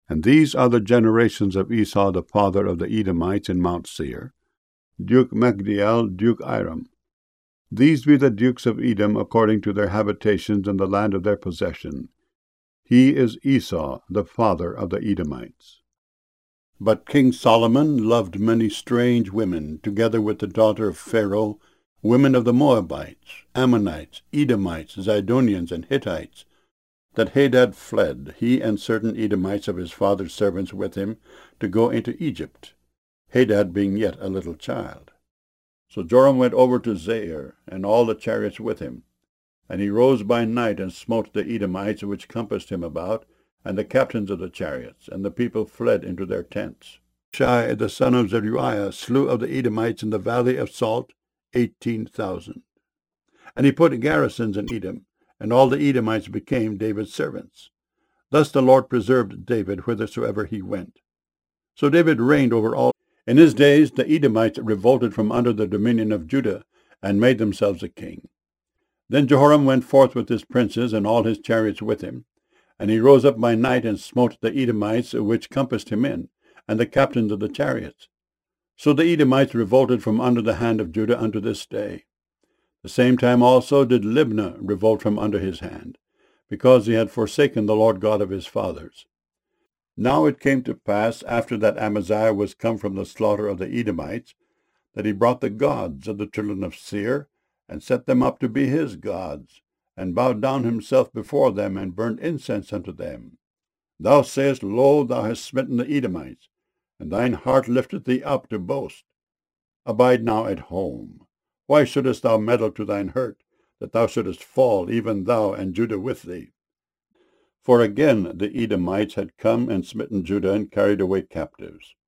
And these are the generations of Esau the father of the Edomites in Mount Seir, Duke Magdiel, Duke Iram. These be the dukes of Edom according to their habitations in the land of their possession. He is Esau, the father of the Edomites. But King Solomon loved many strange women, together with the daughter of Pharaoh, women of the Moabites, Ammonites, Edomites, Zidonians, and Hittites, that Hadad fled, he and certain Edomites of his father's servants with him, to go into Egypt, Hadad being yet a little child. So Joram went over to Zair, and all the chariots with him. And he rose by night and smote the Edomites which compassed him about, and the captains of the chariots, and the people fled into their tents. Shai the son of Zeruiah slew of the Edomites in the valley of Salt 18,000. And he put garrisons in Edom, and all the Edomites became David's servants. Thus the Lord preserved David whithersoever he went. So David reigned over all. In his days the Edomites revolted from under the dominion of Judah, and made themselves a king. Then Jehoram went forth with his princes, and all his chariots with him. And he rose up by night, and smote the Edomites which compassed him in, and the captains of the chariots. So the Edomites revolted from under the hand of Judah unto this day. The same time also did Libnah revolt from under his hand, because he had forsaken the Lord God of his fathers. Now it came to pass, after that Amaziah was come from the slaughter of the Edomites, that he brought the gods of the children of Seir, and set them up to be his gods, and bowed down himself before them, and burned incense unto them. Thou sayest, Lo, thou hast smitten the Edomites, and thine heart lifteth thee up to boast. Abide now at home. Why shouldest thou meddle to thine hurt, that thou shouldest fall, even thou and Judah with thee? For again the Edomites had come and smitten Judah, and carried away captives.